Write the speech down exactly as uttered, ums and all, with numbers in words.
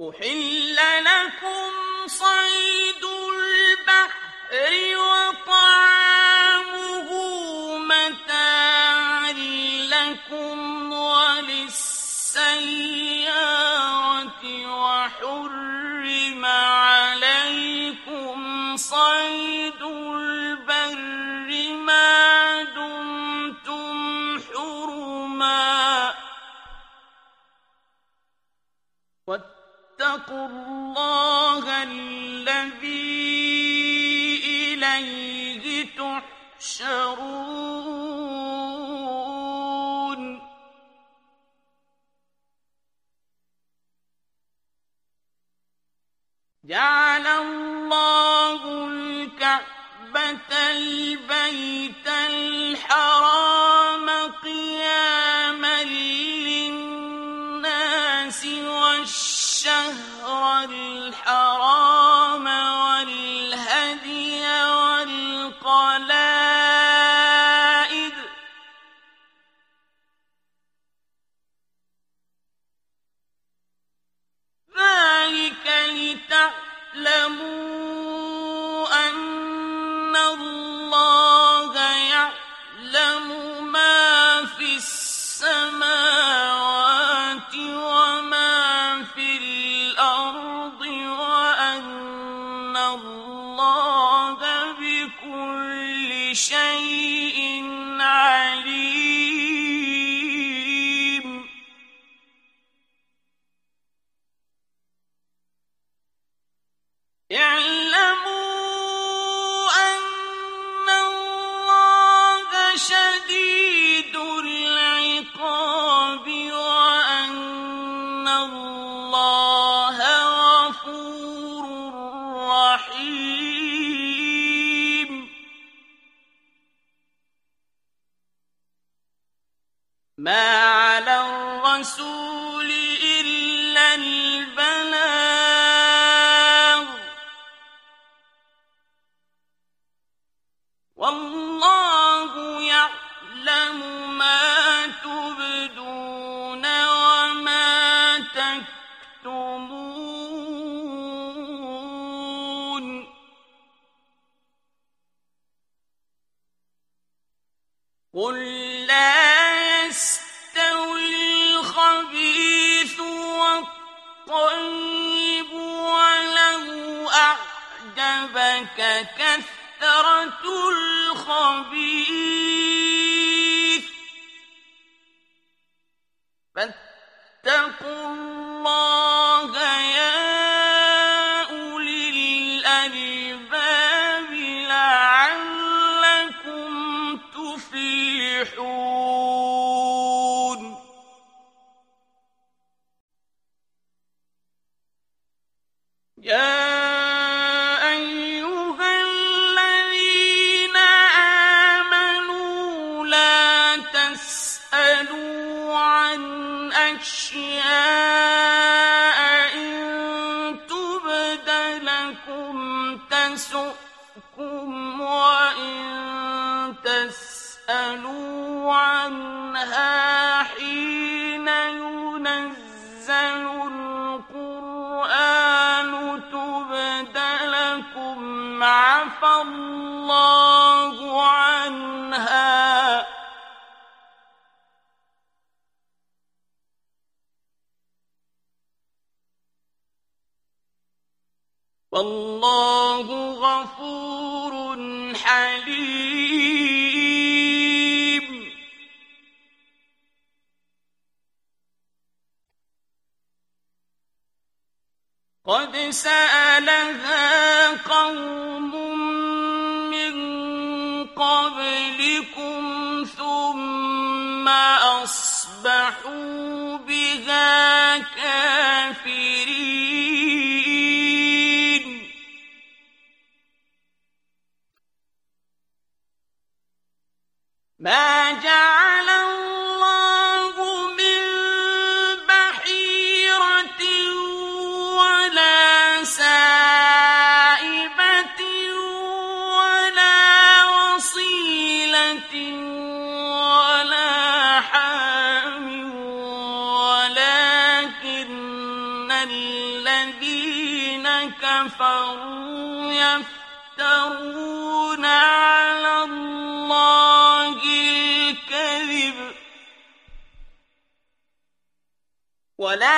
أحل لكم صيد البحر وطعامه متاعا لكم وللسيارة وحرم عليكم صيد البر ما دمتم حرما واتقوا الله الذي إليه تحشرون جعل الله الكعبة البيت الحرام قياما للناس والشهر الحرام والهدي والقلائد ذلك لتعلموا أن الله يعلم ما في السماوات وما في الأرض وأن الله بكل شيء عليم اعلموا أن الله شديد العقاب وأن الله غفور رحيم ما على الرسول إلا البلاغ والله يعلم ما تبدون وما تكتمون قل لا يستوي الخبيث والطيب ولو أعجبك كثرة الخبيث فاتقوا الله يا أولي الألباب لعلكم تفلحون يا أشياء إن تبد لكم تسؤكم وإن تسألوا عنها حين ينزل القرآن تبد لكم عفى الله عنها والله غفور حليم قد سألها قوم من قبلكم ثم أصبحوا بها كافرين ما جعل الله من بحيرة ولا سائبة ولا وصيلة ولا حام ولكن الذين كفروا يفترون على الله الكذب ولا